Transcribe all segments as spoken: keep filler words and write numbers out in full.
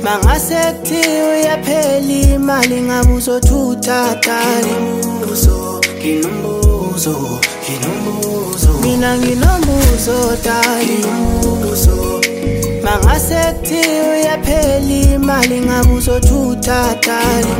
Mangase kuthiwa uyaphela imali ngabe uzothutha tani. Nginombuzo, nginombuzo, Mina nginombuzo tani. Mangase kuthiwa uyaphela imali ngabe uzothutha tani.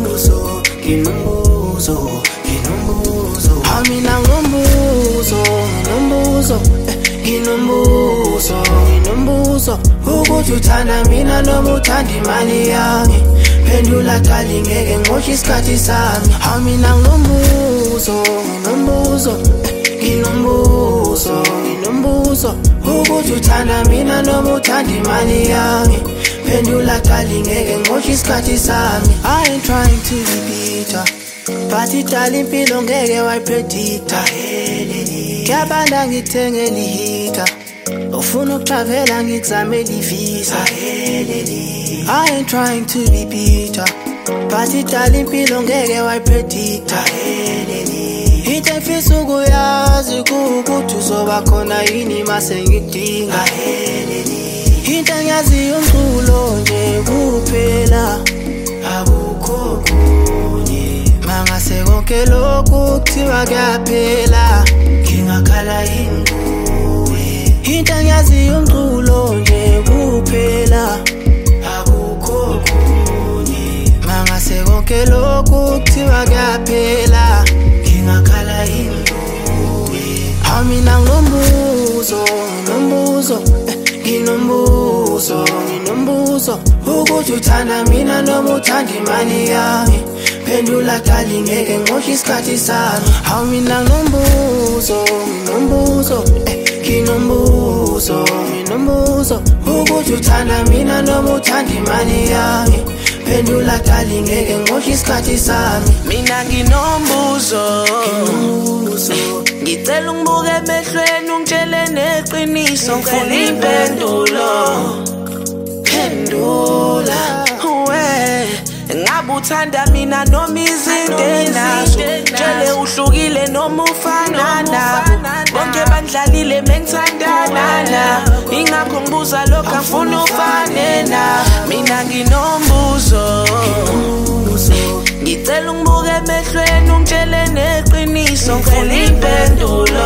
nginombuzo, nginombuzo, Ah, mina nginombuzo, nginombuzo, eh, nginombuzo, nginombuzo. Ukuthi uthanda mina noma uthanda imali yami. Phendula dali ngeke ngoshe isikhathi sami. Ah, mina nginombuzo, nginombuzo, eh, nginombuzo, nginombuzo. Ukuthi uthanda mina noma uthanda imali yami. Phendula dali ngeke ngoshe isikhathi sami. I ain't trying to be bitter, but idala impilo ngeke wayipredicta. Kuyabanda ngithengela ihita, ufuna ukutravela ngikuzamela ivisa. I ain't trying to be bitter, but idala impilo ngeke wayipredicta. Into engifisa ukuyazi kukuthi uzoba khona yini mase ngikudinga. Into engiyaziyo umculo nje kuphela, akukho kunye. mangase konke lokhu kuthiwa kuyaphela, Ngingakhala inguwe, into engiyaziyo umculo nje kuphela, akukho kunye. mangase konke lokhu kuthiwa kuyaphela. Ngingakhala inguwe, Ah, mina nginombuzo, nginombuzo, eh, nginombuzo, nginombuzo. Ukuthi uthanda mina noma uthanda imali yami. Phendula dali ngeke ngoshe isikhathi sami. Ah, mina nginombuzo, nginombuzo, eh, nginombuzo, nginombuzo. Ukuthi uthanda mina noma uthanda imali yami. Phendula dali ngeke ngoshe isikhathi sami. Mina nginombuzo, Nginombuzo, ngicela ungibuke emehlweni ungitshele neqiniso, ngifuna impendulo. phendula. We, ngabe uthanda mina noma izinto enazo, tshele uhlukile noma ufana nabo, bonke bandlalile mengithandana nabo, ingakho ngibuza lokho angifuna ufane nabo. Mina nginombuzo, ngicela ungibuke emehlweni ungitshele neqiniso, ngifuna impendulo.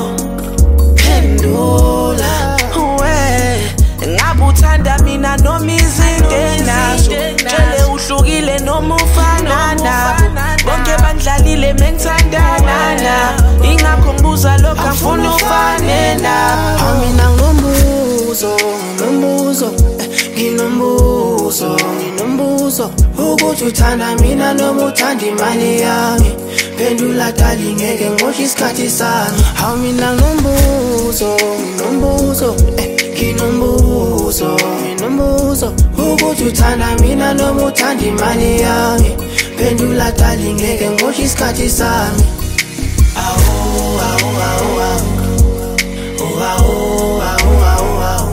Phendula. We, ngabe uthanda mina noma izinto enazo, tshele uhlukile noma ufana nabo, bonke bandlalile mengithandana nabo, ingakho ngibuza lokho angifuna ufane nabo. Ah, mina nginombuzo, nginombuzo, eh, nginombuzo, nginombuzo. Ukuthi uthanda mina noma uthanda imali yami. Phendula dali ngeke ngoshe isikhathi sami. Ah, mina nginombuzo, nginombuzo, eh, nginombuzo, nginombuzo. Ukuthi uthanda mina noma uthanda imali yami. Phendula dali ngeke ngoshe isikhathi sami. awu, awu, awu, awu. Oh, awu, awu, awu, awu.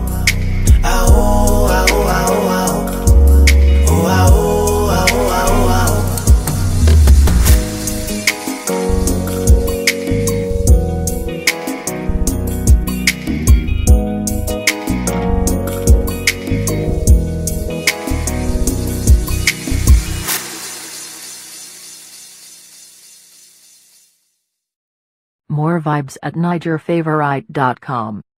Awu, awu, awu, awu. Oh, awu, awu, awu, awu. More vibes at niger favorite dot com.